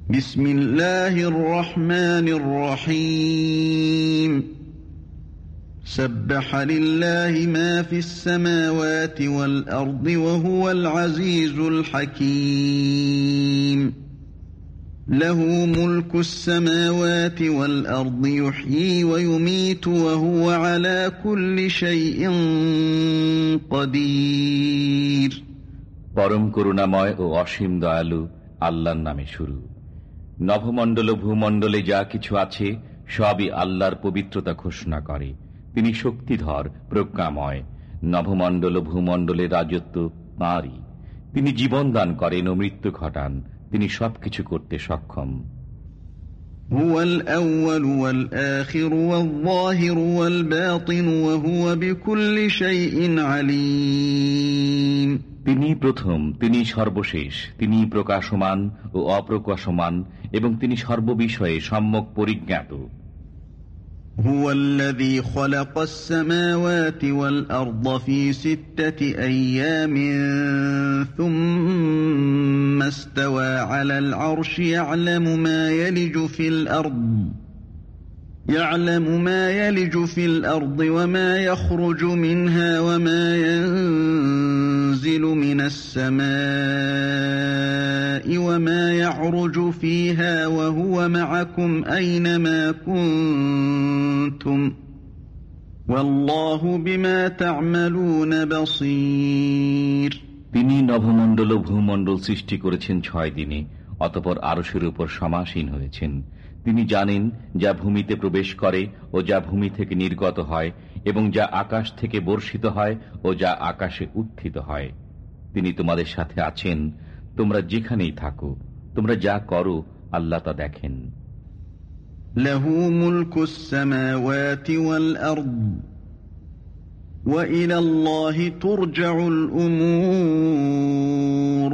বিসমিল্লাহির রহমানির রহিম সাব্বাহা লিল্লাহি মা ফিস সামাওয়াতি ওয়াল আরদি ওয়া হুয়াল আজিজুল হাকীম লাহু মুলকুস সামাওয়াতি ওয়াল আরদি ইউহয়ী ওয়া ইউমীতু ওয়া হুয়া আলা কুল্লি শাইইন কাদির। পরম করুণাময় ও অসীম দয়ালু আল্লাহর নামে শুরু। নভমণ্ডল ও ভূমণ্ডলে যা কিছু আছে সবই আল্লাহর পবিত্রতা ঘোষণা করে। তিনি শক্তিধর, প্রজ্ঞাময়। নভমণ্ডল ও ভূমণ্ডলের রাজত্ব তাঁরই। তিনি জীবন দান করেন ও মৃত্যু ঘটান। তিনি সবকিছু করতে সক্ষম। হুয়াল আউয়ালু ওয়াল আখিরু ওয়াল যাহিরু ওয়াল বাতিনু ওয়া হুয়া বিকুল্লি শাইইন আলীম। তিনি প্রথম, তিনি সর্বশেষ, তিনি প্রকাশমান ও অপ্রকাশমান, এবং তিনি সর্ববিষয়ে সম্যক পরিজ্ঞাত। হুয়াল্লাযী খালাকাস সামাওয়াতি ওয়াল আরদা ফী সিত্তাতি আইয়ামিন সুম্মা ইসতাওয়া আলাল আরশি يعلم ما يلج في الأرض وما يخرج منها وما ينزل من السماء وما يعرج فيها وهو معكم أينما كنتم والله بما تعملون بصير। তিনি নভমণ্ডল ও ভূমণ্ডল সৃষ্টি করেছেন 6 দিনে, অতঃপর আরশের উপর সমাসীন হয়েছেন। তিনি জানেন যা ভূমিতে প্রবেশ করে ও যা ভূমি থেকে নির্গত হয়, এবং যা আকাশ থেকে বর্ষিত হয় ও যা আকাশে উত্থিত হয়। তিনি তোমাদের সাথে আছেন, তোমরা যেখানেই থাকো। তোমরা যা করো আল্লাহ তা দেখেন। লাহু মুলকুস সামাওয়াতি ওয়াল আরদ ওয়া ইলাল্লাহি তুরজাউল উমুর।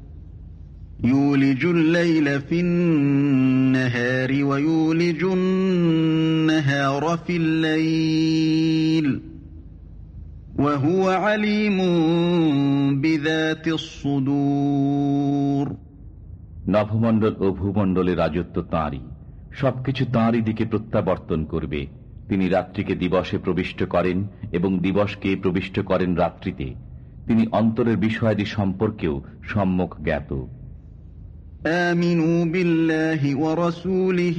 يولج الليل في النهار ويولج النهار في الليل وهو عليم بذات الصدور। নভমণ্ডল ও ভূমণ্ডলের রাজত্ব তাঁরই। সবকিছু তাঁরই দিকে প্রত্যাবর্তন করবে। তিনি রাত্রিকে দিবসে প্রবিষ্ট করেন এবং দিবসকে প্রবিষ্ট করেন রাত্রিতে। তিনি অন্তরের বিষয়াদি সম্পর্কেও সম্যক জ্ঞাত। آمنوا بالله ورسوله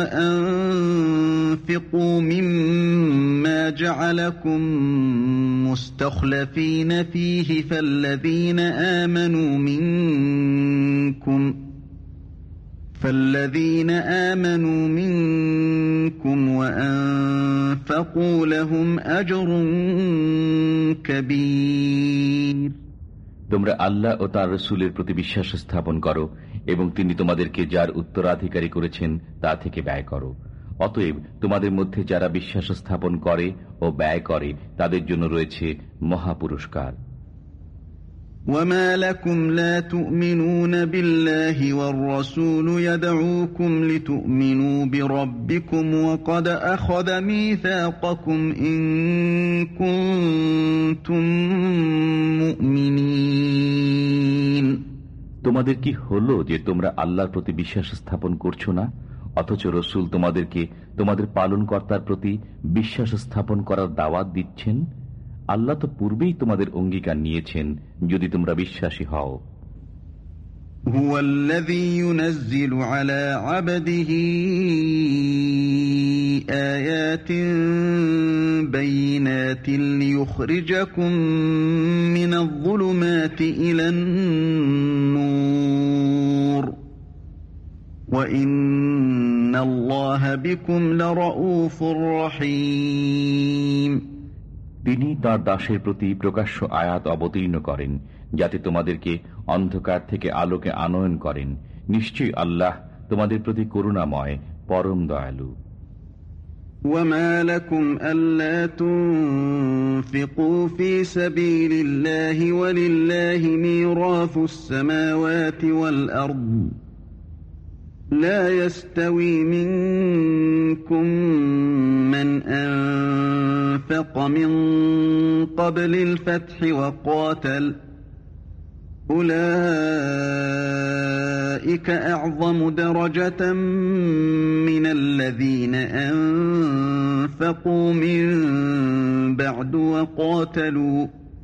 وأنفقوا مما جعلكم مستخلفين فيه فالذين آمنوا منكم وأنفقوا لهم أجر كبير। তোমরা আল্লাহ ও তাঁর রাসূলের প্রতি বিশ্বাস স্থাপন করো এবং তিনি তোমাদেরকে যার উত্তরাধিকারী করেছেন তা থেকে ব্যয় করো। অতএব তোমাদের মধ্যে যারা বিশ্বাস স্থাপন করে ও ব্যয় করে তাদের জন্য রয়েছে মহা পুরস্কার। وما لكم لا تؤمنون بالله والرسول يدعوكم لتؤمنوا بربكم وقد أخذ ميثاقكم إن كنتم مؤمنين। তোমাদের কি হলো যে তোমরা আল্লাহর প্রতি বিশ্বাস স্থাপন করছো না, অথচ রসুল তোমাদেরকে তোমাদের পালনকর্তার প্রতি বিশ্বাস স্থাপন করার দাওয়াত দিচ্ছেন? আল্লাহ তো পূর্বেই তোমাদের অঙ্গীকার নিয়েছেন যদি তোমরা বিশ্বাসী হও। হুয়াল্লাযী ইউনাজ্জিলু আলা আবদিহি আয়াতিন বাইয়িনাতিন লিয়ুখরিজাকুম মিনায-যুলুমাতি ইলান-নূর ওয়া ইন্নাল্লাহা বিকুম লারাউফুর রহিম। তিনি তাঁর দাসের প্রতি প্রকাশ্য আয়াত অবতীর্ণ করেন যাতে তোমাদেরকে অন্ধকার থেকে আলোকে আনয়ন করেন। নিশ্চয়ই আল্লাহ তোমাদের প্রতি করুণাময়, পরম দয়ালু। وما لكم ألا تنفقوا في سبيل الله ولله ميراث السماوات والأرض لا يستوي منكم من أنفق من قبل الفتح وقاتل أولئك أعظم درجة من الذين أنفقوا من بعد وقاتلوا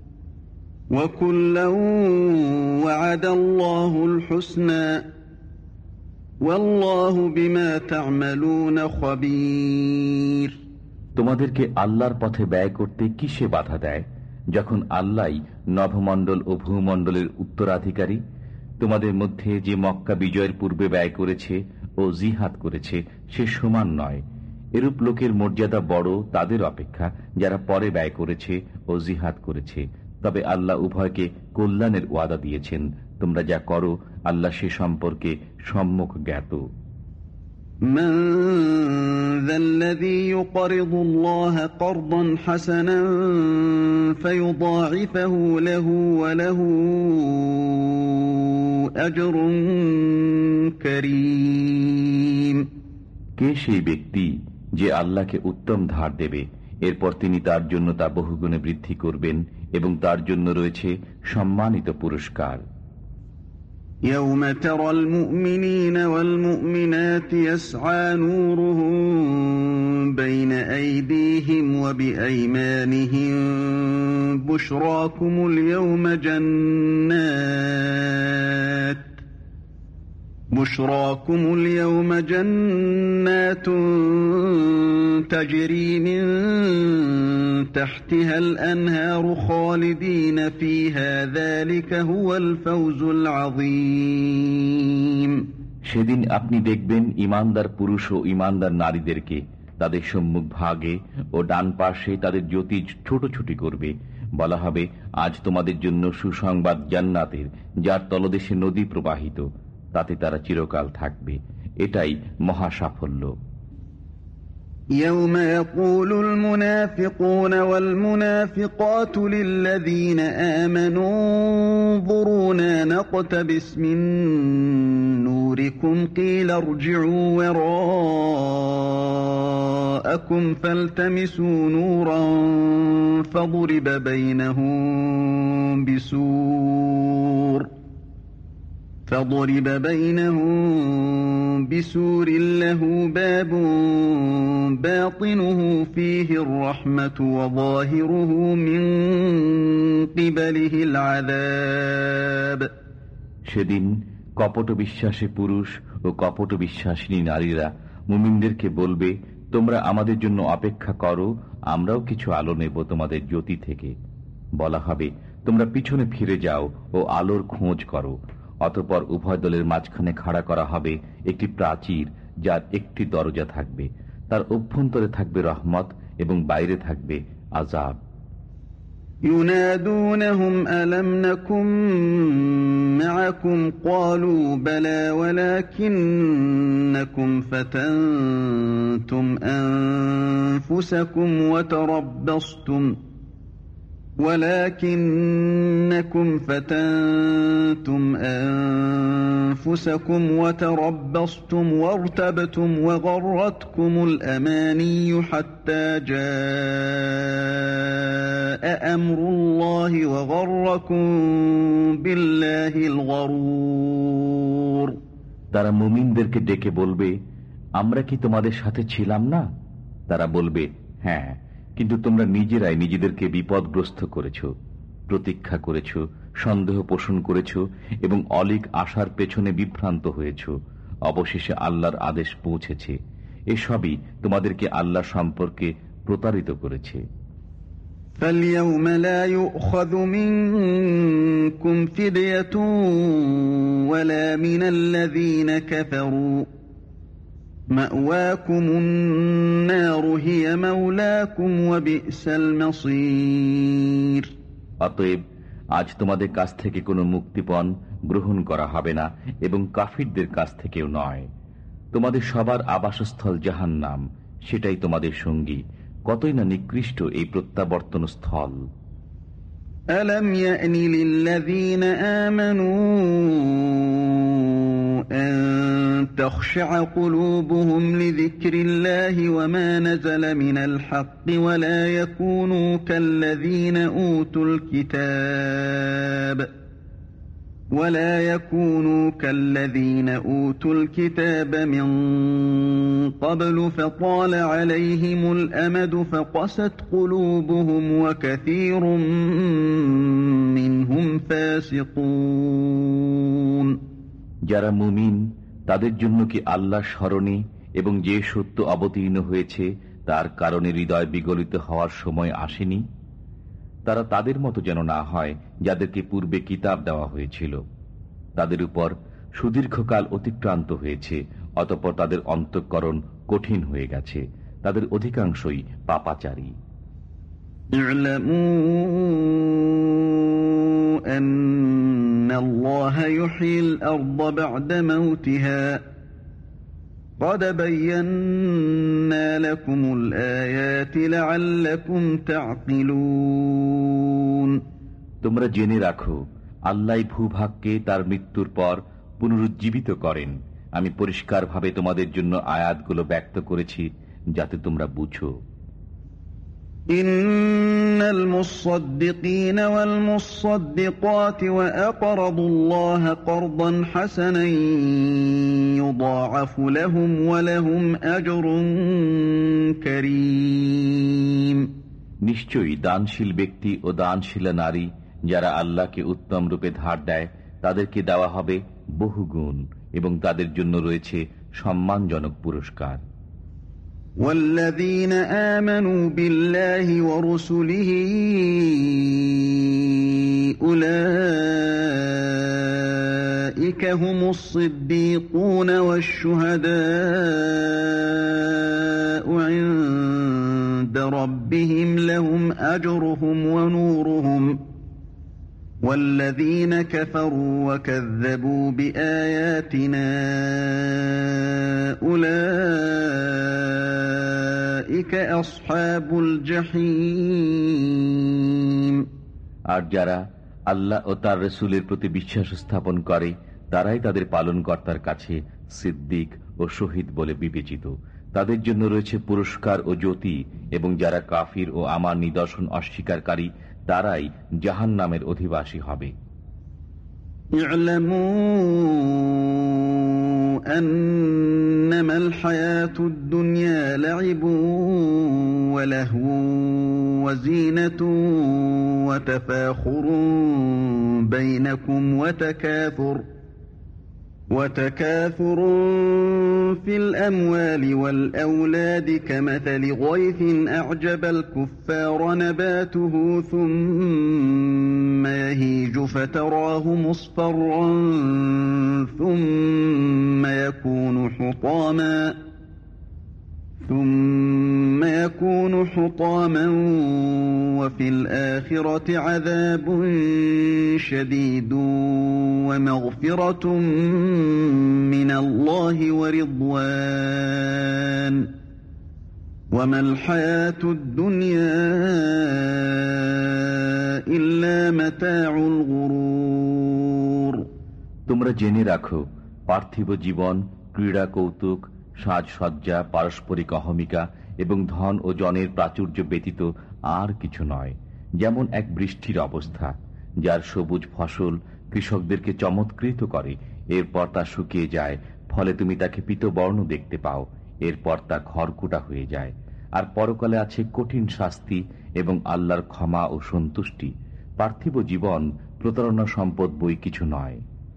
وكلا وعد الله الحسنى والله بما تعملون خبير। তোমাদেরকে আল্লাহর পথে ব্যয় করতে কিসে বাধা দেয়, যখন আল্লাহই নভমণ্ডল ও ভূমণ্ডলের উত্তরাধিকারী? তোমাদের মধ্যে যে মক্কা বিজয়ের পূর্বে ব্যয় করেছে ও জিহাদ করেছে সে সমান নয়। এরূপ লোকের মর্যাদা বড় তাদের অপেক্ষা যারা পরে ব্যয় করেছে ও জিহাদ করেছে। তবে আল্লাহ উভয়কে কল্যাণের ওয়াদা দিয়েছেন। তোমরা যা করো আল্লাহ সে সম্পর্কে সম্যক জ্ঞাত। من ذا الذي يقرض الله قرضا حسنا فيضاعفه له وله أجر كريم। কে সেই ব্যক্তি যে আল্লাহকে উত্তম ধার দেবে, এরপর তিনি তার জন্য তা বহুগুণে বৃদ্ধি করবেন এবং তার জন্য রয়েছে সম্মানিত পুরস্কার। يوم ترى المؤمنين والمؤمنات يسعى نورهم بين أيديهم وبأيمانهم بشراكم اليوم جنات تجري من تحتها الأنهار خالدين فيها ذلك هو الفوز العظيم। সেদিন আপনি দেখবেন ঈমানদার পুরুষ ও ঈমানদার নারীদেরকে তাদের সম্মুখ ভাগে ও ডান পাশে তাদের জ্যোতি ছোটাছুটি করবে। বলা হবে, আজ তোমাদের জন্য সুসংবাদ জান্নাতের, যার তলদেশে নদী প্রবাহিত, তাতে তারা চিরকাল থাকবে। এটাই মহা সাফল্য। يوم يقول المنافقون والمنافقات للذين آمنوا انظرونا نقتبس من نوركم قيل ارجعوا وراءكم فالتمسوا نورا فضرب بينهم بسور له باب باطنه فيه الرحمة وظاهره من قبله العذاب। সেদিন কপট বিশ্বাসী পুরুষ ও কপট বিশ্বাসিনী নারীরা মুমিনদেরকে বলবে, তোমরা আমাদের জন্য অপেক্ষা করো, আমরাও কিছু আলো নেব তোমাদের জ্যোতি থেকে। বলা হবে, তোমরা পিছনে ফিরে যাও ও আলোর খোঁজ করো। অতঃপর উভয় দলের মাঝখানে খাড়া করা হবে একটি প্রাচীর, যার একটি দরজা থাকবে, তার অভ্যন্তরে থাকবে রহমত এবং বাইরে থাকবে আযাব। ينادونهم ألم نكن معكم قالوا بلى ولكنكم فتنتم أنفسكم وتربصتم وارتبتم وغرتكم الأماني حتى جاء أمر الله وغركم بالله الغرور। তারা মুমিনদেরকে ডেকে বলবে, আমরা কি তোমাদের সাথে ছিলাম না? তারা বলবে, হ্যাঁ, কিন্তু তোমরা নিজেরাই নিজেদেরকে বিপদগ্রস্ত করেছ, প্রতীক্ষা করেছ, সন্দেহ পোষণ করেছ এবং অলিক আশার পেছনে বিভ্রান্ত হয়েছ। অবশেষে আল্লাহর আদেশ পৌঁছেছে। এসবই তোমাদেরকে আল্লাহ সম্পর্কে প্রতারিত করেছে। فَالْيَوْمَ لَا يُؤْخَذُ مِنكُمْ فِدْيَةٌ وَلَا مِنَ الَّذِينَ كَفَرُوا مَأْوَاكُمُ النَّارُ هِيَ مَوْلَاكُمْ وَبِئْسَ الْمَصِيرُ। অতএব আজ তোমাদের কাছ থেকে কোনো মুক্তিপণ গ্রহণ করা হবে না এবং কাফিরদের কাছ থেকেও নয়। তোমাদের সবার আবাসস্থল জাহান্নাম, সেটাই তোমাদের সঙ্গী। কতই না নিকৃষ্ট এই প্রত্যাবর্তন স্থল। أَلَمْ يَأْنِ لِلَّذِينَ آمَنُوا أَن تَخْشَعَ قُلُوبُهُمْ لِذِكْرِ اللَّهِ وَمَا نَزَلَ مِنَ الْحَقِّ وَلَا يَكُونُوا كَالَّذِينَ أُوتُوا الْكِتَابَ ولا يكونوا كالذين أوتوا الكتاب من قبل فطال عليهم الأمد فقست قلوبهم وكثير منهم فاسقون। যারা মুমিন তাদের জন্য কি আল্লাহ স্মরণে এবং যে সত্য অবতীর্ণ হয়েছে তার কারণে হৃদয় বিগলিত হওয়ার সময় আসেনি? তারা তাদের মতো যেন না হয় যাদেরকে পূর্বে কিতাব দেওয়া হয়েছিল। তাদের উপর সুদীর্ঘকাল অতিক্রান্ত হয়েছে, অতঃপর তাদের অন্তঃকরণ কঠিন হয়ে গেছে, তাদের অধিকাংশই পাপাচারী। আন্নাল্লাহা ইউহয়িল আরদ বা'দা মাউতিহা قد بينا لكم الآيات لعلكم تعقلون। তোমরা জেনে রাখো, আল্লাহ ভূভাগকে তার মৃত্যুর পর পুনরুজ্জীবিত করেন। আমি পরিষ্কারভাবে তোমাদের জন্য আয়াতগুলো ব্যক্ত করেছি যাতে তোমরা বুঝো। ইন্নাল মুসাদ্দিকিনা ওয়াল মুসাদ্দিকাতি ওয়া আকরাদুল্লাহা করদান হাসানান ইউদাআফু লাহুম ওয়া লাহুম আজরুন কারীম। নিশ্চয়ই দানশীল ব্যক্তি ও দানশীলা নারী যারা আল্লাহকে উত্তম রূপে ধার দেয় তাদেরকে দেওয়া হবে বহুগুণ এবং তাদের জন্য রয়েছে সম্মানজনক পুরস্কার। والذين آمنوا بالله ورسله أولئك هم الصديقون والشهداء عند ربهم لهم أجرهم ونورهم والذين كفروا وكذبوا بآياتنا أولئك أصحاب الجحيم। আর যারা আল্লাহ ও তার রাসূলের প্রতি বিশ্বাস স্থাপন করে তারাই তাদের পালনকর্তার কাছে সিদ্দিক ও শহীদ বলে বিবেচিত। তাদের জন্য রয়েছে পুরস্কার ও জ্যোতি, এবং যারা কাফির ও আমার নিদর্শন অস্বীকারী তারাই জাহান্নামের অধিবাসী হবে। ই'লামু আন্নামাল হায়াতুদ দুনিয়া লাইবুন ওয়া লাহওুন ওয়া যীনাতুন ওয়া তাফাখুরুন বাইনাকুম وتكاثر في الأموال والأولاد كمثل غيث أعجب الكفار نباته ثم يهيج فتراه مصفرا ثم يكون حطاما وفي الآخرة عذاب شديد ومغفرة من الله ورضوان وما الحياة الدنيا إلا متاع الغرور। তোমরা জেনে রাখো, পার্থিব জীবন ক্রীড়া কৌতুক সাজসজ্জা পারস্পরিক অহমিকা এবং ধন ও জনের প্রাচুর্য ব্যতীত আর কিছু নয়। যেমন এক বৃষ্টির অবস্থা, যার সবুজ ফসল কৃষকদেরকে চমৎকৃত করে, এরপর তা শুকিয়ে যায়, ফলে তুমি তাকে পীতবর্ণ দেখতে পাও, এরপর তা খড়কুটা হয়ে যায়। আর পরকালে আছে কঠিন শাস্তি এবং আল্লাহর ক্ষমা ও সন্তুষ্টি। পার্থিব জীবন প্রতারণা সম্পদ বই কিছু নয়।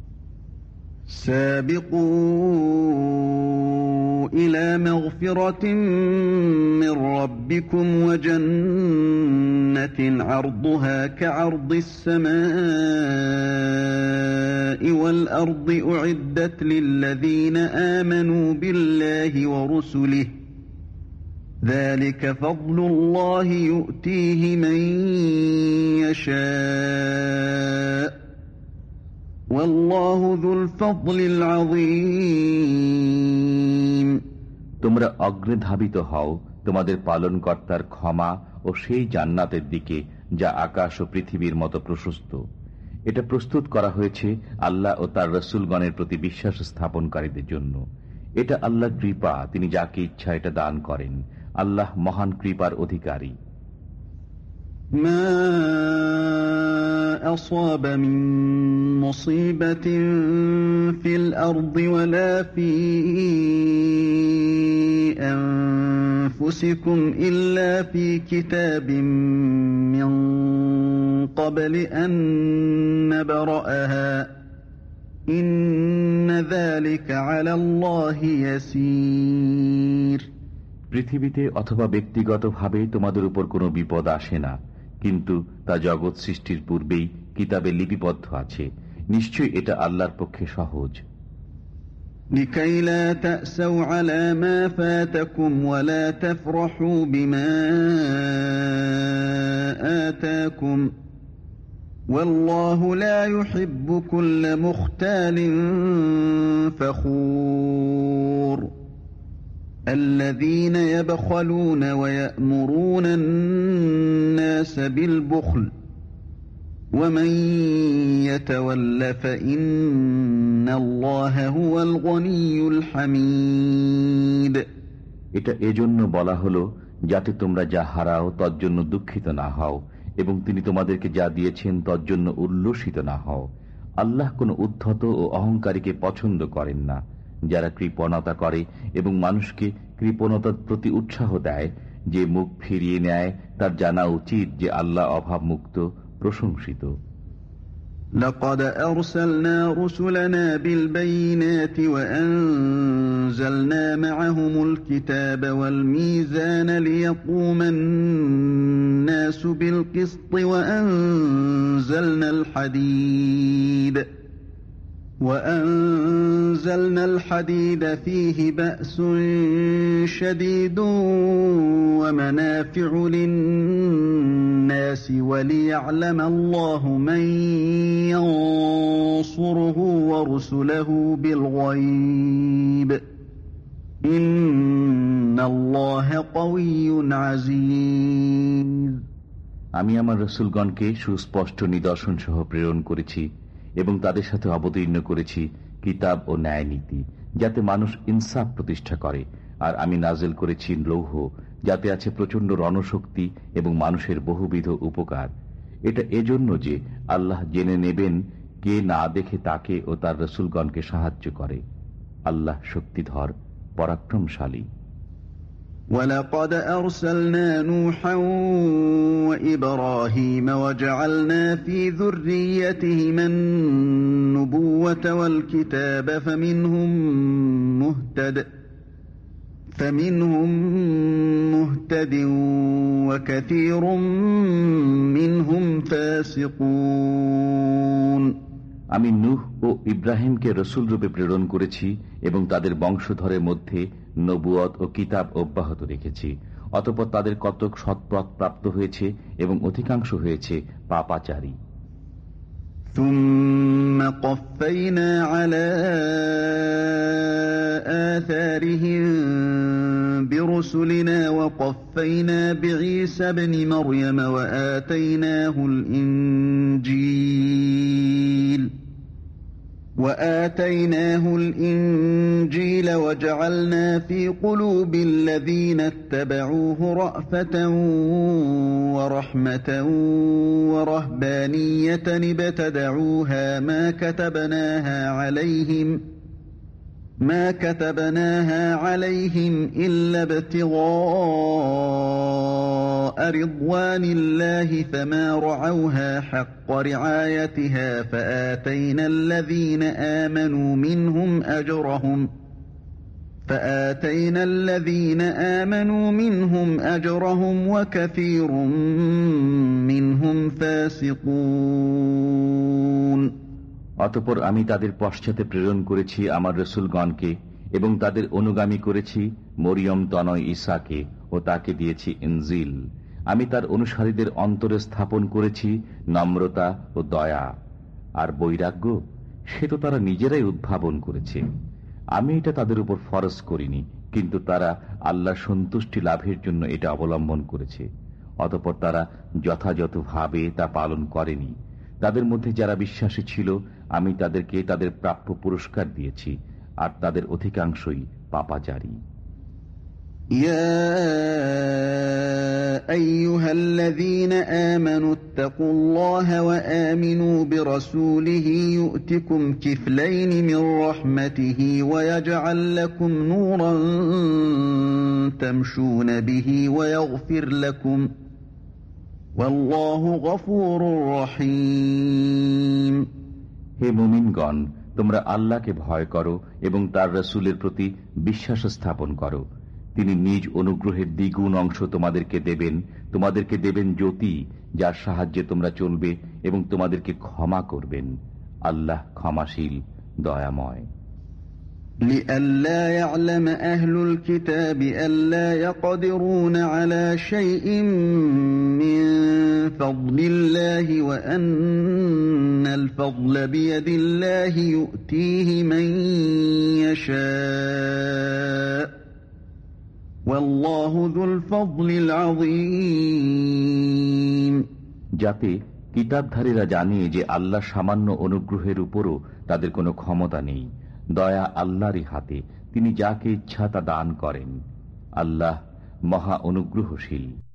سابقوا إلى مغفرة من ربكم وجنة عرضها كعرض السماء والأرض أعدت للذين آمنوا بالله ورسله ذلك فضل الله يؤتيه من يشاء والله ذو الفضل العظيم। তোমরা অগ্রে ধাবিত হও তোমাদের পালনকর্তার ক্ষমা ও সেই জান্নাতের দিকে যা আকাশ ও পৃথিবীর মতো প্রশস্ত। এটা প্রস্তুত করা হয়েছে আল্লাহ ও তার রাসূলগণের প্রতি বিশ্বাস স্থাপনকারীদের জন্য। এটা আল্লাহর কৃপা, তিনি যাকে ইচ্ছা এটা দান করেন। আল্লাহ মহান কৃপার অধিকারী। মা أصاب من مصيبة في الأرض ولا في أنفسكم إلا في كتاب من قبل أن نبرأها إن ذلك على الله يسير। পৃথিবীতে অথবা ব্যক্তিগতভাবে তোমাদের উপর কোনো বিপদ আসে না, কিন্তু তা জগৎ সৃষ্টির পূর্বেই কিতাবে লিপিবদ্ধ আছে। নিশ্চয়ই এটা আল্লাহর পক্ষে সহজ। لكي لا تأسوا على ما فاتكم ولا تفرحوا بما آتاكم والله لا يحب كل مختال فخور الذين يبخلون ويأمرون الناس بالبخل ومن يتول فإن الله هو الغني الحميد। এটা এজন্য বলা হলো যাতে তোমরা যা হারাও তজ্জন্য দুঃখিত না হও এবং তিনি তোমাদেরকে যা দিয়েছেন তজ্জন্য উল্লসিত না হও। আল্লাহ কোনো উদ্ধত ও অহংকারীকে পছন্দ করেন না। যারা কৃপণতা করে এবং মানুষকে কৃপণতার প্রতি উৎসাহ দেয়, যে মুখ ফিরিয়ে নেয়, তার জানা উচিত যে আল্লাহ অভাবমুক্ত, প্রশংসিত। لقد أرسلنا رسلنا بالبينات وأنزلنا معهم الكتاب والميزان ليقوم الناس بالقسط وأنزلنا الحديد فيه بأس شديد ومنافع للناس وليعلم الله من ينصره ورسله بالغيب إن الله قوي عزيز। আমি আমার রাসূলগণকে সুস্পষ্ট নিদর্শন সহ প্রেরণ করেছি এবং তাদের সাথে অবতীর্ণ করেছি কিতাব ও ন্যায় নীতি, যাতে মানুষ ইনসাফ প্রতিষ্ঠা করে। আর আমি নাজিল করেছি লৌহ, যাতে আছে প্রচন্ড রণশক্তি এবং মানুষের বহুবিধ উপকার। এটা এজন্য যে আল্লাহ জেনে নেবেন কে না দেখে তাকে ও তার রাসূলগণকে সাহায্য করে। আল্লাহ শক্তিধর, পরাক্রমশালী। وَلَقَدْ أَرْسَلْنَا نُوحًا وَإِبْرَاهِيمَ وَجَعَلْنَا فِي ذُرِّيَّتِهِمَا النُّبُوَّةَ وَالْكِتَابَ فَمِنْهُمْ مُهْتَدٍ وَكَثِيرٌ مِّنْهُمْ فَاسِقُونَ। আমি নূহ ও ইব্রাহিমকে রসুল রূপে প্রেরণ করেছি এবং তাদের বংশধরের মধ্যে নবুয়ত ও কিতাব অব্যাহত রেখেছি। অতঃপর তাদের কতক সৎপথ প্রাপ্ত হয়েছে এবং অধিকাংশ হয়েছে পাপাচারী। ثُمَّ قَفَّيْنَا عَلَى آثَارِهِم بِرُسُلِنَا وَقَفَّيْنَا بِعِيسَى ابْنِ مَرْيَمَ وآتيناه الإنجيل وجعلنا في قلوب الذين اتبعوه رأفة ورحمة ورهبانية ابتدعوها ما كتبناها عليهم إلا ابتغاء رضوان الله فما رعوها حق رعايتها فآتينا الذين آمنوا منهم أجرهم وكثير منهم فاسقون। অতঃপর আমি তাদের পশ্চাতে প্রেরণ করেছি আমার রাসূলগণকে এবং তাদের অনুগামী করেছি মরিয়ম তনয় ঈসাকে ও তাকে দিয়েছি ইনজিল। আমি তার অনুসারীদের অন্তরে স্থাপন করেছি নম্রতা ও দয়া, আর বৈরাগ্য সে তো তারা নিজেরাই উদ্ভাবন করেছে। আমি এটা তাদের উপর ফরজ করিনি, কিন্তু তারা আল্লাহ সন্তুষ্টি লাভের জন্য এটা অবলম্বন করেছে। অতঃপর তারা যথাযথভাবে তা পালন করেনি। তাদের মধ্যে যারা বিশ্বাসী ছিল আমি তাদেরকে তাদের প্রাপ্য পুরস্কার দিয়েছি, আর তাদের অধিকাংশই পাপাচারী। يا أيها الذين آمنوا اتقوا الله وآمنوا برسوله يؤتكم كفلين من رحمته ويجعل لكم نورا تمشون به ويغفر لكم والله غفور رحيم। হে মুমিনগণ, তোমরা আল্লাহকে ভয় করো এবং তার রাসূলের প্রতি বিশ্বাস স্থাপন করো। তিনি নিজ অনুগ্রহের দ্বিগুণ অংশ তোমাদেরকে দেবেন জ্যোতি, যার সাহায্যে তোমরা চলবে, এবং তোমাদেরকে ক্ষমা করবেন। আল্লাহ ক্ষমাশীল, দয়াময়। لئلا يعلم أهل الكتاب ألا يقدرون على شيء من فضل الله وأن الفضل بيد الله يؤتيه من يشاء والله ذو الفضل العظيم। যাতে কিতাবধারীরা জানে যে আল্লাহ সামান্য অনুগ্রহের উপরও তাদের কোনো ক্ষমতা নেই। দয়া আল্লাহরই হাতে, তিনি যাকে ইচ্ছা তা দান করেন। আল্লাহ মহা অনুগ্রহশীল।